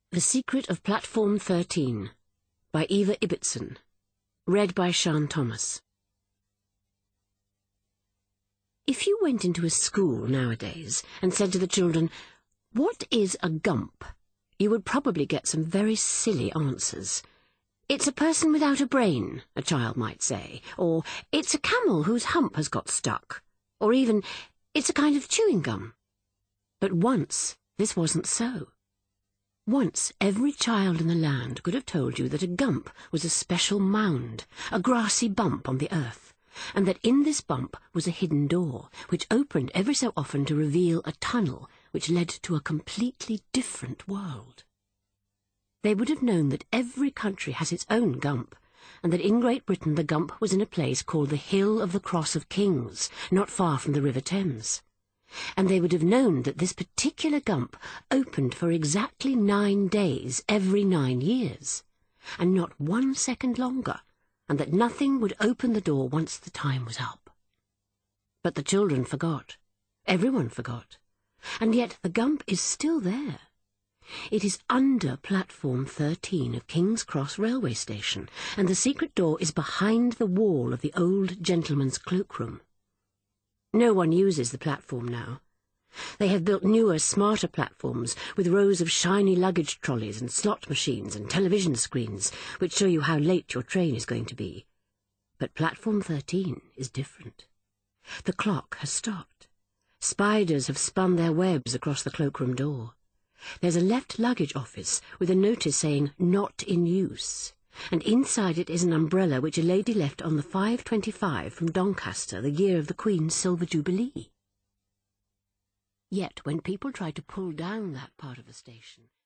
The Secret of Platform 13 by Eva Ibbotson. Read by Sian Thomas. If you went into a school nowadays and said to the children, "What is a gump?" you would probably get some very silly answers. "It's a person without a brain," a child might say, or "It's a camel whose hump has got stuck," or even, "It's a kind of chewing gum." But once this wasn't so. Once every child in the land could have told you that a gump was a special mound, a grassy bump on the earth, and that in this bump was a hidden door, which opened every so often to reveal a tunnel which led to a completely different world. They would have known that every country has its own gump, and that in Great Britain the gump was in a place called the Hill of the Cross of Kings, not far from the River Thames. And they would have known that this particular gump opened for exactly 9 days every 9 years, and not 1 second longer, and that nothing would open the door once the time was up. But the children forgot. Everyone forgot. And yet the gump is still there. It is under Platform 13 of King's Cross railway station, and the secret door is behind the wall of the old gentleman's cloakroom. No one uses the platform now. They have built newer, smarter platforms with rows of shiny luggage trolleys and slot machines and television screens which show you how late your train is going to be. But Platform 13 is different. The clock has stopped. Spiders have spun their webs across the cloakroom door. There's a left luggage office with a notice saying "Not in use," and inside it is an umbrella which a lady left on the 5:25 from Doncaster, the year of the Queen's Silver Jubilee. Yet when people try to pull down that part of the station,